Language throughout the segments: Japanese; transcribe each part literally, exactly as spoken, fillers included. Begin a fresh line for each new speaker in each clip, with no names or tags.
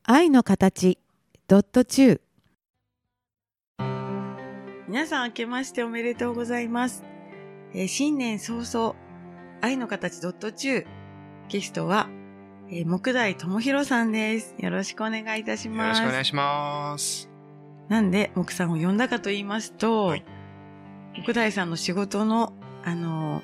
愛の形ドットチュー。皆さん明けましておめでとうございます。えー、新年早々、愛の形ドットチュー。ゲストは、えー、木大智博さんです。よろしくお願いいたします。
よろしくお願いします。
なんで木さんを呼んだかと言いますと、はい、木大さんの仕事のあの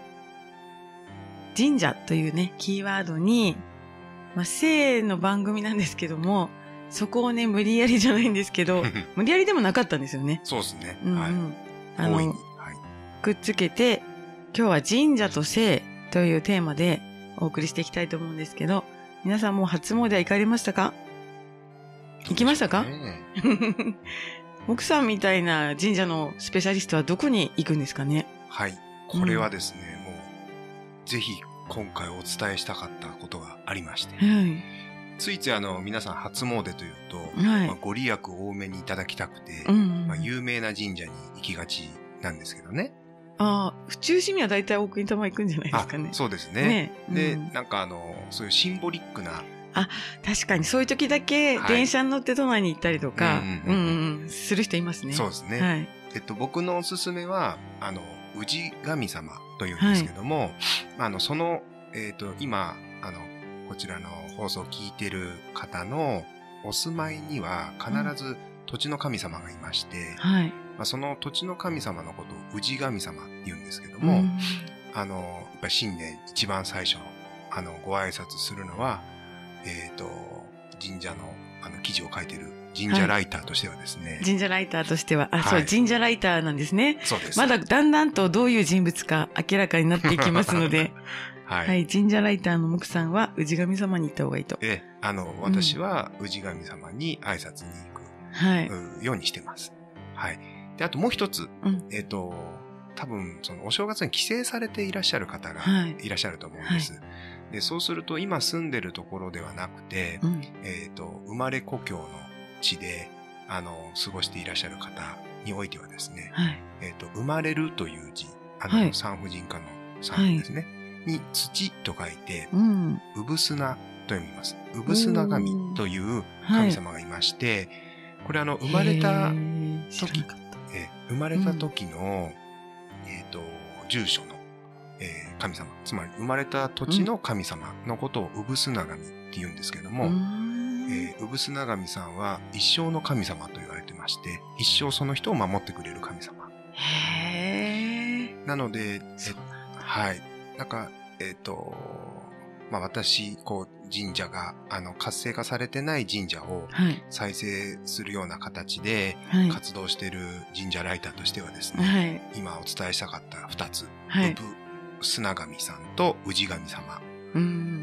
神社というねキーワードに、まあ、性の番組なんですけども、そこをね無理やりじゃないんですけど無理やりでもなかったんですよね。
そうですね、
うんうん、
はい、
あの、はい、くっつけて今日は神社と性というテーマでお送りしていきたいと思うんですけど、皆さんもう初詣は行かれましたか？行きましたか？木さんみたいな神社のスペシャリストはどこに行くんですかね？
はい、これはですね、うん、もうぜひ今回お伝えしたかったことがありまして、はい、ついついあの皆さん初詣というと、はい、まあ、ご利益多めにいただきたくて、うんうん、まあ、有名な神社に行きがちなんですけどね。
ああ、府中市民は大体大国玉行くんじゃないですかね。
そうですね。ね、うん、で、なんかあのそういうシンボリックな、
あ、確かにそういう時だけ電車に乗って都内に行ったりとか、うんうんうん、する人いますね。
そうですね。はい、えっと僕のおすすめはあの氏神様というんですけども、はい、あのそのえっと今あのこちらの放送を聞いてる方のお住まいには必ず土地の神様がいまして、うん、はい、まあ、その土地の神様のことを氏神様って言うんですけども、うん、あのやっぱり新年一番最初あのご挨拶するのは。えっと、神社のあの記事を書いている神社ライターとしてはですね。はい、神社ライターとしては、あ、はい、そう、神社ライターなんですね。そうです。まだだんだんとどういう人物か明らかになっていきますので、はい、はい、神社ライターの木さんは氏神様に行った方がいいと。 え、あの、私は氏神様に挨拶に行く、はい、ようにしてます。はい。で、あともう一つ、うん、えっと、多分、そのお正月に帰省されていらっしゃる方がいらっしゃると思うんです。はいはい、で、そうすると今住んでるところではなくて、うん、えっと、生まれ故郷の地で、あの、過ごしていらっしゃる方においてはですね、はい、えっと、生まれるという字、あの、はい、産婦人科の産ですね、はい、に土と書いて、うん、うぶすなと読みます。うぶすな神という神様がいまして、はい、これあの、生まれた時、え生まれた時の、うんえっと、住所の、えー、神様。つまり、生まれた土地の神様のことを、うぶすな神って言うんですけども、えー、うぶすな神さんは一生の神様と言われてまして、一生その人を守ってくれる神様。へー。なので、えはい。なんか、えっと、まあ私、こう、神社が、あの、活性化されてない神社を再生するような形で活動している神社ライターとしてはですね、はい、今お伝えしたかった二つ、はい、うぶすな神さんと氏神様。うん、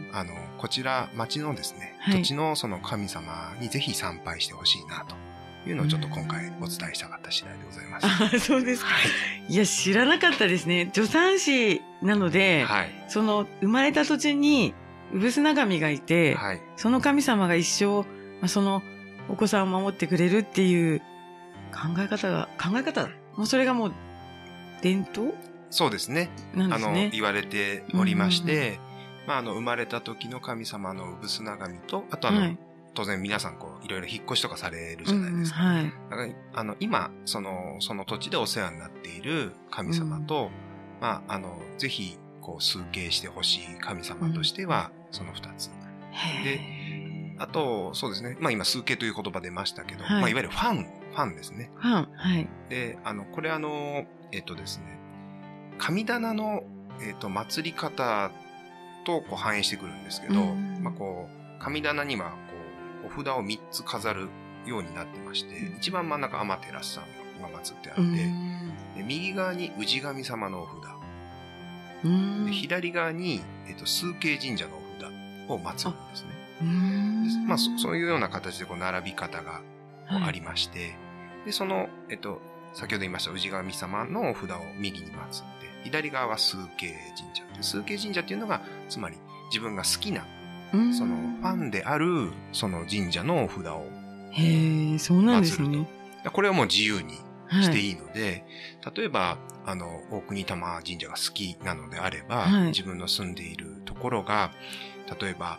あの、こちら、町のですね、はい、土地のその神様にぜひ参拝してほしいなというのをちょっと今回お伝えしたかった次第でございます。
あ、そうですか。はい、いや、知らなかったですね。助産師なので、はい、その、生まれた土地に、うぶすな神がいて、はい、その神様が一生、まあ、そのお子さんを守ってくれるっていう考え方が、考え方もうそれがもう伝統？
そうですね。なんですね。あの、言われておりまして、まあ、あの、生まれた時の神様のうぶすな神と、あとあの、はい、当然皆さんこう、いろいろ引っ越しとかされるじゃないですか。うん、はい。だからあの、今、その、その土地でお世話になっている神様と、うん、まあ、あの、ぜひ、こう、崇敬してほしい神様としては、うん、その二つ。で、あと、そうですね。まあ今、崇敬という言葉出ましたけど、はい、まあいわゆるファン、ファンですね。
ファン、はい。
で、あの、これあの、えっとですね、神棚の、えっと、祭り方とこう反映してくるんですけど、うん、まあこう、神棚には、こう、お札を三つ飾るようになってまして、うん、一番真ん中、天照さんが祀ってあって、うん、で右側に氏神様のお札、で左側に、えっと、崇敬神社のお札を祀るんですね。うんまあそ、そういうような形でこう並び方がありまして、はい、で、その、えっと、先ほど言いました氏神様のお札を右に祀って、左側は崇敬神社。崇敬神社っていうのが、つまり自分が好きな、そのファンである、その神社のお札を
へえ、そうなんですね。
これはもう自由にしていいので、はい、例えば、あの、大国玉神社が好きなのであれば、はい、自分の住んでいるところが、例えば、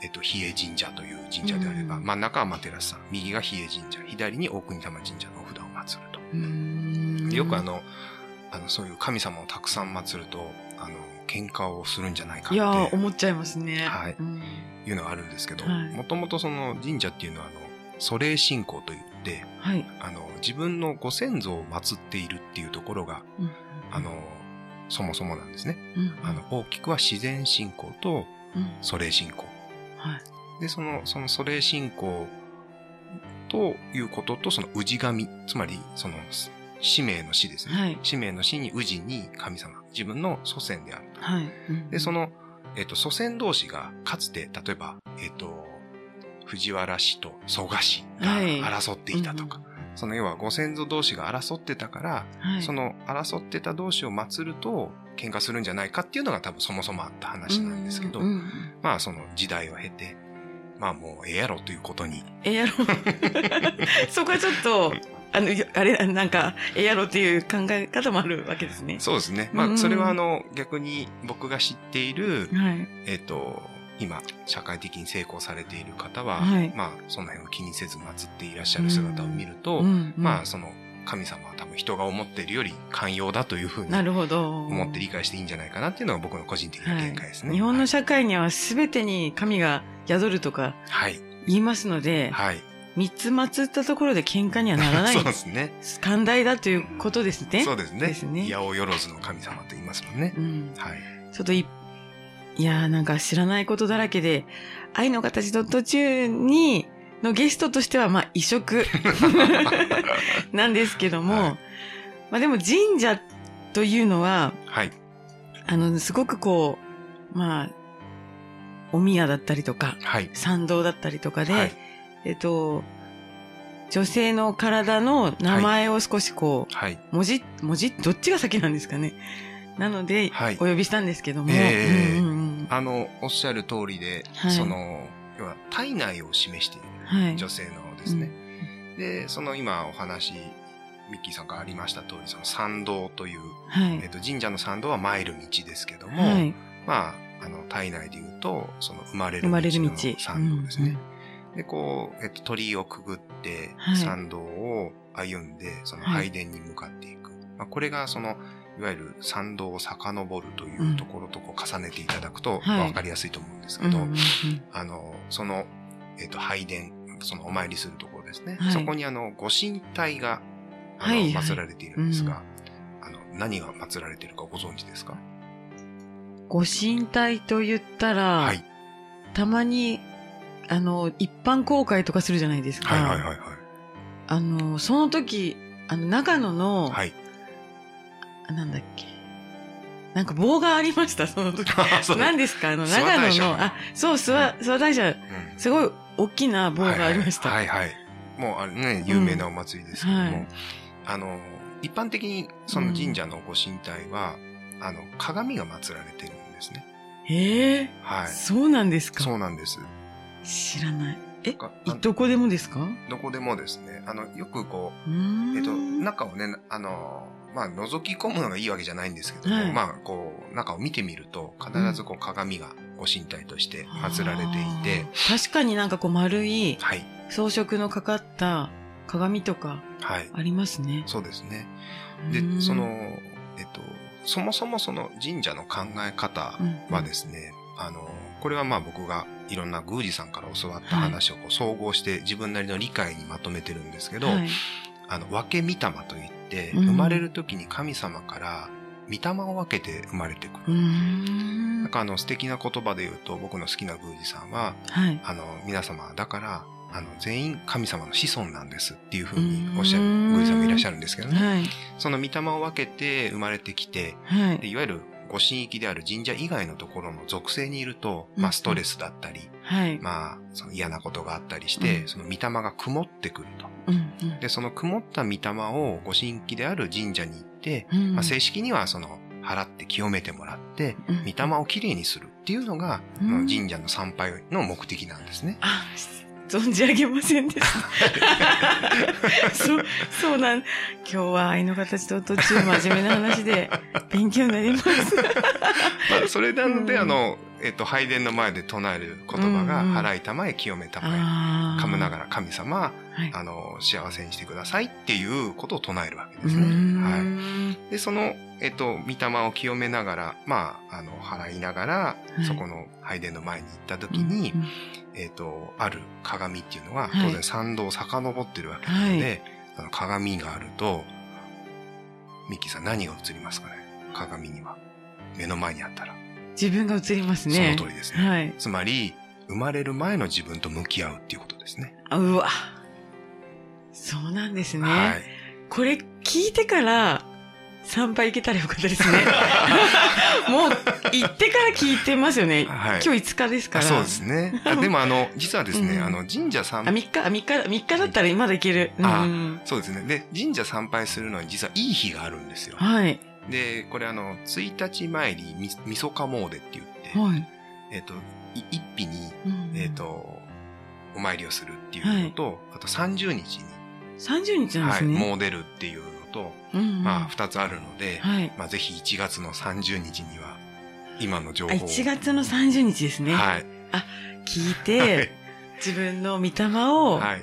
えっと、比叡神社という神社であれば、うん、真ん中は天照さん、右が比叡神社、左に大国玉神社のお札を祀ると。うん、よくあの、あの、そういう神様をたくさん祀ると、あの、喧嘩をするんじゃないかって。
いやー、思っちゃいますね。
はい。うん、いうのがあるんですけど、もともとその神社っていうのは、あの、祖霊信仰といって、はい、あの、自分のご先祖を祀っているっていうところが、うん、あの、そもそもなんですね。うん、あの、大きくは自然信仰と祖霊信仰。うん、はい。で、その、その祖霊信仰ということと、その氏神、つまり、その、使命の死ですね。はい、使命の死に氏に神様、自分の祖先であると。はいうん、で、その、えっと、祖先同士が、かつて、例えば、えっと、藤原氏と蘇我氏が争っていたとか、はいうん、その要はご先祖同士が争ってたから、はい、その争ってた同士を祀ると喧嘩するんじゃないかっていうのが多分そもそもあった話なんですけど、うんうん、まあその時代を経て、まあもうええやろということに。
ええやろそこはちょっと、あの、あれ、なんか、ええやろっていう考え方もあるわけですね。
そうですね。まあそれはあの逆に僕が知っている、はい、えっと、今、社会的に成功されている方は、はい、まあ、その辺を気にせず祀っていらっしゃる姿を見ると、うんうん、まあ、その神様は多分人が思っているより寛容だというふうに思って理解していいんじゃないかなっていうのが僕の個人的な見解ですね。
はい、日本の社会には全てに神が宿るとか言いますので、はい、三つ祀ったところで喧嘩にはならない。
そうですね。
寛大だということですね。
そうですね。ですね。八百万の神様と言いますもんね。うん、はい。
ちょっと一いやーなんか知らないことだらけで、愛の形途中にのゲストとしてはまあ異色なんですけども、はい、まあでも神社というのは、はい、あのすごくこうまあお宮だったりとか、はい、参道だったりとかで、はい、えっと女性の体の名前を少しこう、はい、文字文字どっちが先なんですかね。なので、はい、お呼びしたんですけども、えーうんうん、
あのおっしゃる通りで、はい、その要は体内を示している女性のですね、はい、でその今お話ミッキーさんからありました通り、その参道という、はいえー、と神社の参道は参る道ですけども、はい、まああの体内でいうとその生まれる道の参道ですね。うん、でこう、えー、と鳥居をくぐって参道を歩んで、その拝殿に向かっていく。はいまあ、これがそのいわゆる参道を遡るというところとこう重ねていただくと分かりやすいと思うんですけど、はい、あのその、えー、と拝殿、そのお参りするところですね、はい、そこにあのご神体があの、はい、祀られているんですが、うん、あの何が祀られているかご存知ですか？
ご神体と言ったら、はい、たまにあの一般公開とかするじゃないですか。はいはいはいはい、あのその時あの長野の、はいなんだっけなんか棒がありました、その時。何ですかあの、長野の、あ、そう、諏訪、諏訪大社、うん、すごい大きな棒がありました。
はいはい。はいはい、もうあれね、有名なお祭りですけども、うんはい、あの、一般的にその神社のご神体は、うん、あの、鏡が祀られてるんですね。
へえ。はい。そうなんですか？
そうなんです。
知らない。え、どこでもですか？
どこでもですね。あの、よくこう、えっと、中をね、あの、まあ、覗き込むのがいいわけじゃないんですけども、はい、まあ、こう、中を見てみると、必ずこう、鏡がご神体として祀られていて。
確かになんかこう、丸い、装飾のかかった鏡とか、ありますね。はい、
そうですね。で、その、えっと、そもそもその神社の考え方はですね、うんうん、あの、これはまあ僕がいろんな宮司さんから教わった話をこう総合して自分なりの理解にまとめてるんですけど、はい、あの、分け御霊といって、生まれる時に神様から御霊を分けて生まれてくる。なんかあの素敵な言葉で言うと、僕の好きな宮司さんは、はい、あの、皆様だから、あの、全員神様の子孫なんですっていうふうにおっしゃる宮司さんもいらっしゃるんですけどね。はい、その御霊を分けて生まれてきて、はい、でいわゆるご神域である神社以外のところの属性にいると、まあストレスだったり、はい、まあその嫌なことがあったりして、うん、その御霊が曇ってくると。うんうん、で、その曇った御霊をご神域である神社に行って、うん、まあ、正式にはその払って清めてもらって、うん、御霊をきれいにするっていうのが、うん、神社の参拝の目的なんですね。
あ、存じ上げませんでした。そう、そうなん。今日は愛の形と途中真面目な話で勉強になります。
まあ、それなので、うん、あの、 えっと、拝殿の前で唱える言葉が、払いたまえ清めたまえ、噛むながら神様、はい、あの幸せにしてくださいっていうことを唱えるわけですね。はい、でその、えっと、御霊を清めながら、まあ、あの払いながら、はい、そこの拝殿の前に行った時に、うんうん、えっと、ある鏡っていうのが当然参道を遡ってるわけなので、はい、あの鏡があると、ミッキーさん何が映りますかね？鏡には目の前にあったら
自分が映りますね。
その通りですね。はい、つまり生まれる前の自分と向き合うっていうことですね。
うわ、そうなんですね。はい、これ聞いてから参拝行けたらよかったですね。もう行ってから聞いてますよね。はい、今日いつかですから。
そうですね。でもあの実はですね、うん、あの神社参拝、
あ、みっか、みっか、みっかだったらまだ行ける。うん、
あ、そうですね。で神社参拝するのに実はいい日があるんですよ。はい。でこれあのついたち参りみみそか詣って言って、はい、えっと一日に、うん、えっとお参りをするっていうのと、はい、あとさんじゅうにちに
さんじゅうにちなんですね。
はい、詣出るっていうのと、うんうん、まあ二つあるので、はい、まあぜひいちがつのさんじゅうにちには今の情報を。
いちがつのさんじゅうにちですね。はい。あ、聞いて、はい、自分の御霊を、はい、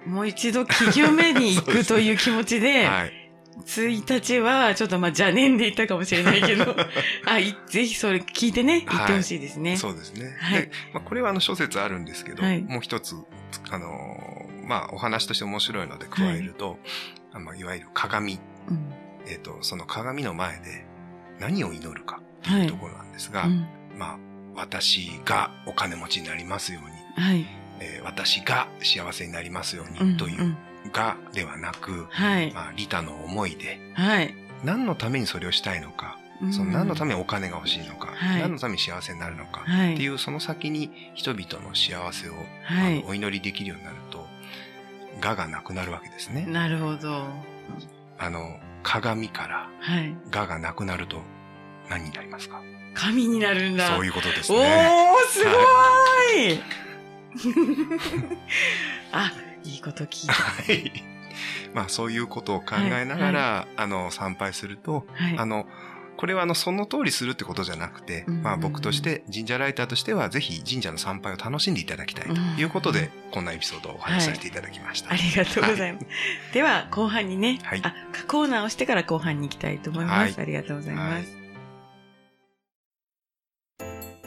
もう一度清めに行くという気持ちで、はい、ついたちはちょっとまあ邪念で言ったかもしれないけど、あ、ぜひそれ聞いてね、言ってほしいですね。
はい、そうですね。はい。でまあ、これはあの諸説あるんですけど、はい、もう一つあのー、まあお話として面白いので加えると、はい、あまあ、いわゆる鏡、うん、えっとその鏡の前で何を祈るかというところなんですが、はい、うん、まあ私がお金持ちになりますように、はい、えー、私が幸せになりますようにという。うんうん、がではなく、はい、まあ利他の思いで、はい、何のためにそれをしたいのか、うん、その何のためにお金が欲しいのか、はい、何のために幸せになるのか、はい、っていうその先に人々の幸せを、はい、あのお祈りできるようになると我がなくなるわけですね。
なるほど。
あの鏡から我がなくなると何になりますか？
神になるんだ。
そういうことですね。
おー、すごーい、はい、あ、いいこと聞いた。はい。
まあそういうことを考えながら、はいはい、あの参拝すると、はい、あのこれはあのその通りするってことじゃなくて、うんうんうん、まあ僕として神社ライターとしてはぜひ神社の参拝を楽しんでいただきたいということで、うんうん、こんなエピソードをお話しさせていただきました。
はい、ありがとうございます。はい、では後半にね、はい、あ、コーナーをしてから後半に行きたいと思います。はい、ありがとうございます。はい、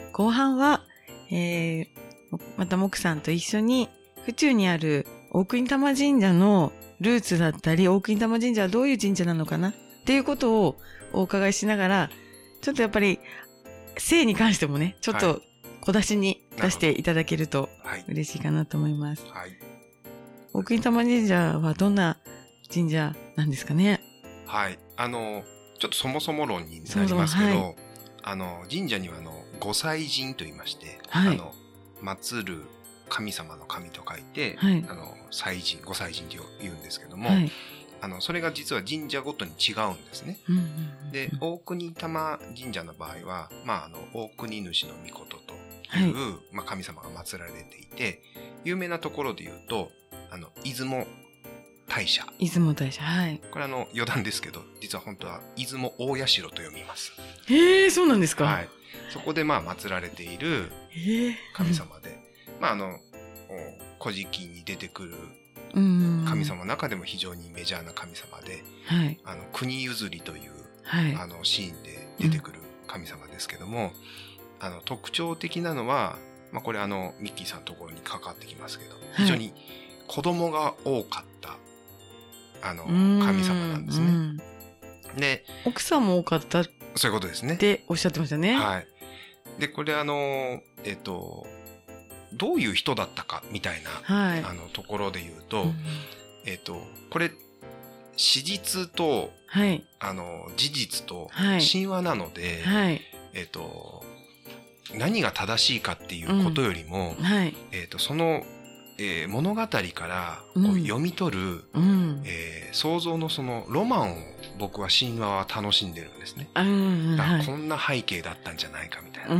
後半は、えー、また木さんと一緒に府中にある大国玉神社のルーツだったり、大国玉神社はどういう神社なのかなっていうことをお伺いしながら、ちょっとやっぱり性に関してもね、ちょっと小出しに出していただけると嬉しいかなと思います。はい、大国玉神社はどんな神社なんですかね？
はい、あのちょっとそもそも論になりますけど、はい、あの神社にはあの御祭神と言いまして、はい、あの祀る神様の神と書いて、はい、あの祭神、御祭神と言うんですけども、はい、あのそれが実は神社ごとに違うんですね。うんうんうん、で大国玉神社の場合は、まあ、あの大国主の御事という、はい、まあ、神様が祀られていて、有名なところで言うとあの出雲大社。
出雲大社、はい。
これあの余談ですけど、実は本当は出雲大社と読みます。
へえ、そうなんですか。
はい。そこでまあ祀られている神様で、まああの古事記に出てくる神様の中でも非常にメジャーな神様で、はい、あの国譲りという、はい、あのシーンで出てくる神様ですけども、うん、あの特徴的なのは、まあ、これあのミッキーさんのところに関わってきますけど、非常に子供が多かったあの神様なんですね。うん、
で奥さんも多かった。
そういうことですね。
っておっしゃってましたね。
はい。でこれあのえっとどういう人だったかみたいな、はい、あのところで言うと、うん、えっとこれ史実と、はい、あの事実と神話なので、はい、えっと何が正しいかっていうことよりも、うんはい、えっとその、えー、物語からこう読み取る、うんえー、想像のそのロマンを僕は神話は楽しんでるんですね。うんだからこんな背景だったんじゃないかみたいな。うん、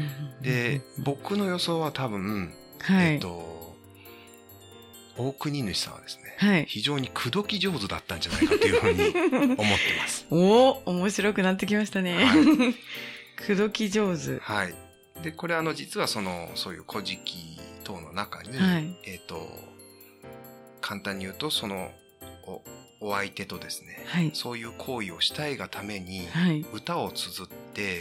で僕の予想は多分、はい、えっと大国主さんはですね、はい、非常に口説き上手だったんじゃないかというふうに思ってます。
おお、面白くなってきましたね。はい、口説き上手。
はい。 で、これあの、実はその、そういう古事記等の中に、
はい、
えっと、簡単に言うと、その、お、お相手とですね、
はい、
そういう行為をしたいがために、歌を綴って、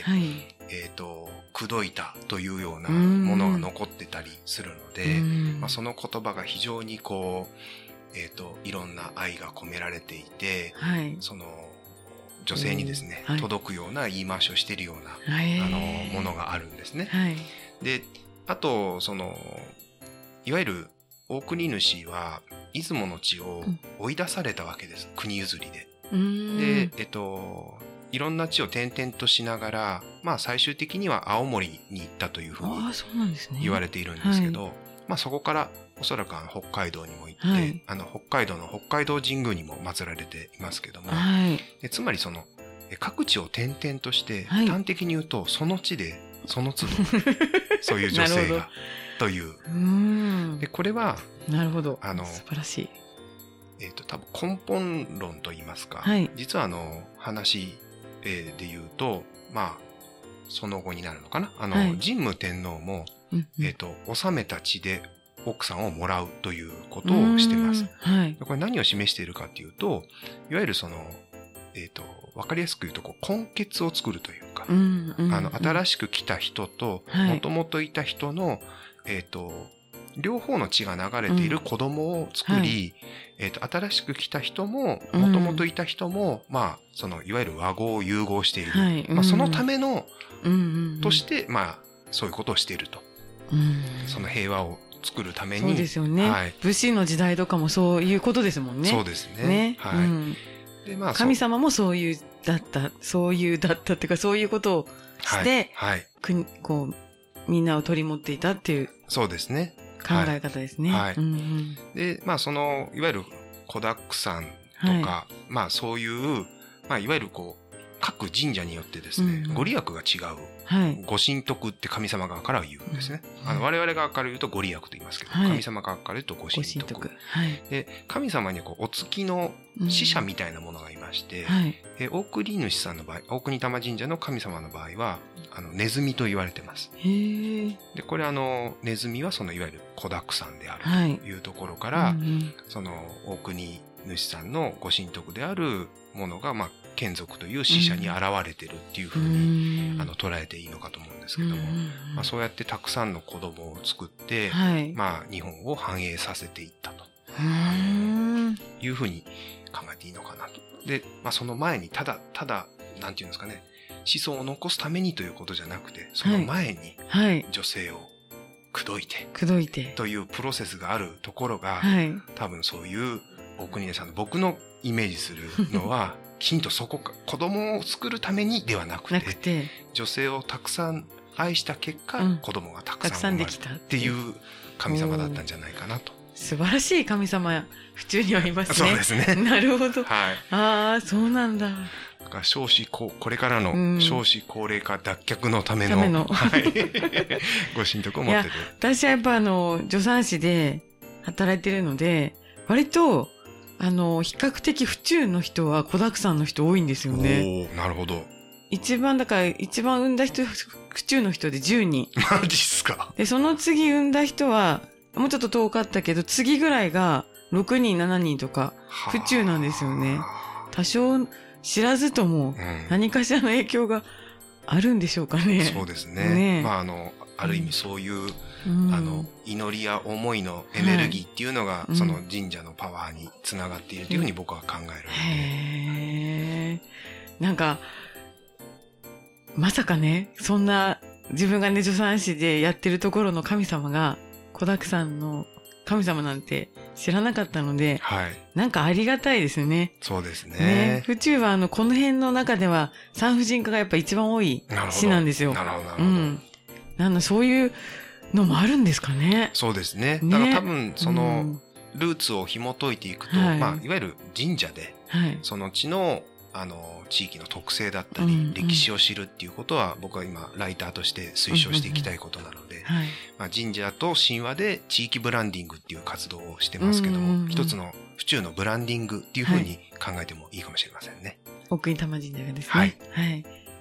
はい、
えっと、口説いたというようなものが残ってたりするので、まあ、その言葉が非常にこう、えっと、いろんな愛が込められていて、
はい、
その、女性にですね、はい、届くような言い回しをしているような、あの、ものがあるんですね。
はい、で、
あと、その、いわゆる大国主は、出雲の地を追い出されたわけです。うん、国譲りで。で、えっと、いろんな地を転々としながら、まあ最終的には青森に行ったというふうに言われているんですけど、はい、まあそこからおそらく北海道にも行って、はい、あの北海道の北海道神宮にも祀られていますけども、はい、でつまりその各地を転々として、はい、端的に言うとその地でその都度そういう女性がという。
うん
でこれは
なるほど
あの
素晴らしい。
えーと、多分根本論といいますか、
はい、
実はあの話で言うと、まあその後になるのかな、あの、はい、神武天皇も、うんうん、えーと、治めた地で奥さんをもらうということをしてます。はい、これ何を示しているかというと、いわゆるその、えーと、わかりやすく言うとこう根血を作るというか、うんうんうん、あの新しく来た人ともともといた人の、えーと両方の血が流れている子供を作り、うんはい、えーと、新しく来た人も、もともといた人も、うん、まあ、その、いわゆる和合を融合している。はいまあ、そのための、うんうんうん、として、まあ、そういうことをしていると。うん、その平和を作るために。
そうですよね。はい、武士の時代とかもそういうことですもんね。
そうですね。ねはい。うん、
で、まあ、神様もそういうだった、そういうだったっていうか、そういうことをして、はいはい、国こう、みんなを取り持っていたっていう。
そうですね。
考え方ですね。はい。うんうん、
で、まあその、いわゆる子だくさんとか、はい、まあそういう、まあいわゆるこう、各神社によってですね、うんうん、ご利益が違う。はい。ご神徳って神様側から言うんですね。うん、あの我々側から言うとご利益と言いますけど、はい、神様側から言うとご神徳。ご神徳はい。で、神様にこうお月の使者みたいなものがいまして、うんはい、え大国主さんの場合、大国玉神社の神様の場合は、あのネズミと言われてます。へー。で、これあのネズミはそのいわゆる子だくさんであるというところから、はいうんうん、その大国主さんのご神徳であるものがまあ眷属という使者に現れてるっていうふうに、うん、あの捉えていいのかと思うんですけども、うんまあ、そうやってたくさんの子供を作って、はいまあ、日本を繁栄させていったというふうに考えていいのかなと。で、まあ、その前にただただなんていうんですかね、子孫を残すためにということじゃなくて、その前に女性を口説いて、
口説いて
というプロセスがあるところが、はい、多分そういう大国根さんの僕のイメージするのはきちんとそこか子供を作るためにではなくて、なくて女性をたくさん愛した結果、うん、子供がたくさん生まれたっていう神様だったんじゃないかなと。
素晴らしい神様府中にはいますね。
そうですね。
なるほど。はい。ああそうなんだ。
少子ここれからの少子高齢化脱却のための、うん、はい、ご神徳を持ってる。
私はやっぱあの助産師で働いてるので割とあの比較的府中の人は子だくさんの人多いんですよね。
おーなるほど。
一番だから一番産んだ人府中の人でじゅうにん。
マジっすか。
でその次産んだ人はもうちょっと遠かったけど次ぐらいがろくにんななにんとか府中なんですよね。多少知らずとも何かしらの影響があるんでしょうかね。うん、
そうですね。ねまああのある意味そういう、うん、あの祈りや思いのエネルギーっていうのが、はい、その神社のパワーにつながっているというふうに僕は考えるので。へ
ー。なんかまさかねそんな自分がね助産師でやってるところの神様が子だくさんの神様なんて知らなかったので、はい、なんかありがたいですね。
そうですね。
ね府中はあのこの辺の中では産婦人科がやっぱ一番多い市なんですよ。
なるほどなるほど。うん、
なんだそういうのもあるんですかね。
そうですね。ねだから多分そのルーツを紐解いていくと、うんまあいわゆる神社で、はい、その地のあの地域の特性だったり、うんうん、歴史を知るっていうことは僕は今ライターとして推奨していきたいことなので、はいまあ、神社と神話で地域ブランディングっていう活動をしてますけども、うんうんうん、一つの府中のブランディングっていうふうに考えてもいいかもしれませんね。
大国玉神社がですね。はい。はい。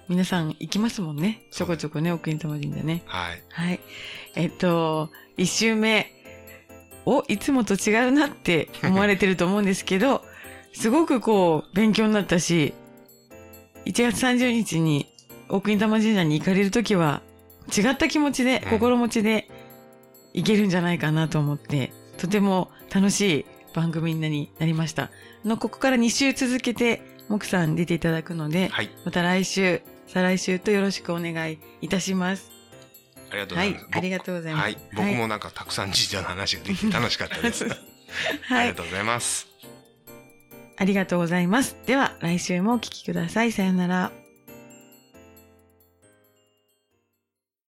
皆さん行きますもんね。ちょこちょこね、奥に玉神社ね。
はい。
はい。えっと、一周目、お、いつもと違うなって思われてると思うんですけど、すごくこう、勉強になったし、いちがつさんじゅうにちに奥に玉神社に行かれるときは、違った気持ちで、心持ちで行けるんじゃないかなと思って、とても楽しい番組になりました。の、ここからに週続けて、木さん出ていただくので、はい、また来週、再来週とよろしくお願いいたします。
ありがとうございます。
はい、ありがとうございます。
はい、僕もなんかたくさん神社の話ができて楽しかったです。はい、ありがとうございます。
ありがとうございます。では、来週もお聞きください。さよなら。